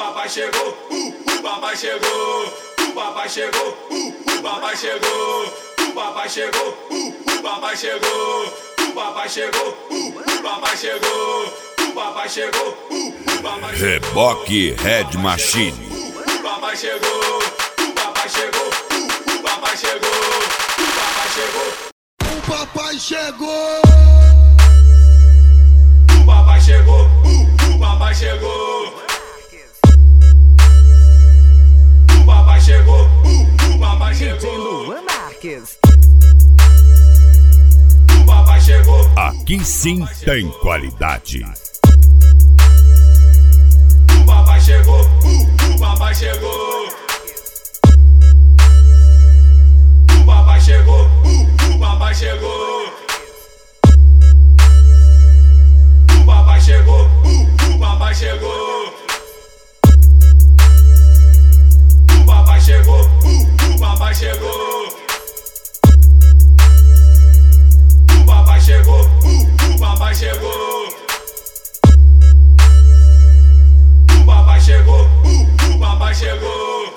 papai chegou, o papai chegou, o papai chegou, o papai chegou, o papai chegou, o papai chegou, o papai chegou, o papai chegou, o papai chegou, o papai chegou. Reboque Red Machine. O papai chegou, o papai chegou, o papai chegou, o papai chegou. O papai chegou. O papai chegou, o papai chegou. O papai chegou, o papai chegou. Luan Marques. O papai chegou. Aqui sim tem qualidade. O papai chegou, o papai chegou. O papai chegou, o papai chegou. O papai chegou, o papai chegou. O papai chegou, o papai chegou. O papai chegou, o papai chegou. O papai chegou, o papai chegou.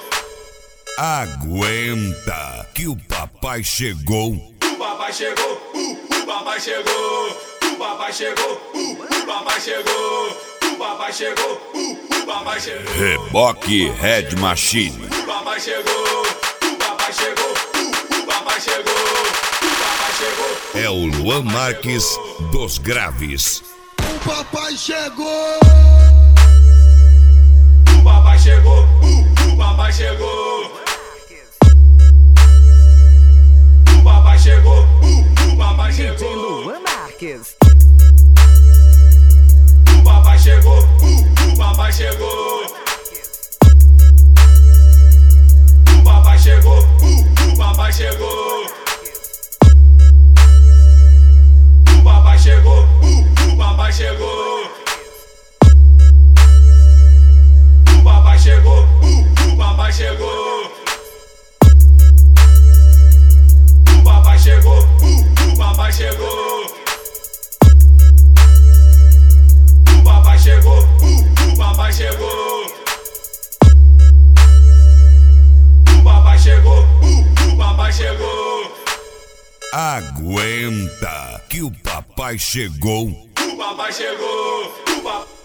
Aguenta que o papai chegou. O papai chegou, o papai chegou. O papai chegou, o papai chegou. O papai chegou, o papai chegou. Reboque Red Machine. O papai chegou, o papai chegou, o papai chegou. O papai chegou. É o Luan Marques dos Graves. O papai chegou. O papai chegou, o papai chegou. O papai chegou, o papai chegou. Luan Marques. O papai chegou, o papai chegou. O papai chegou, o papai chegou. O papai chegou, o papai chegou. O papai chegou, o papai chegou. O papai chegou, o papai chegou. O papai chegou, o papai chegou. O papai chegou, o papai chegou. Aguenta que o papai chegou. O papai chegou, o papai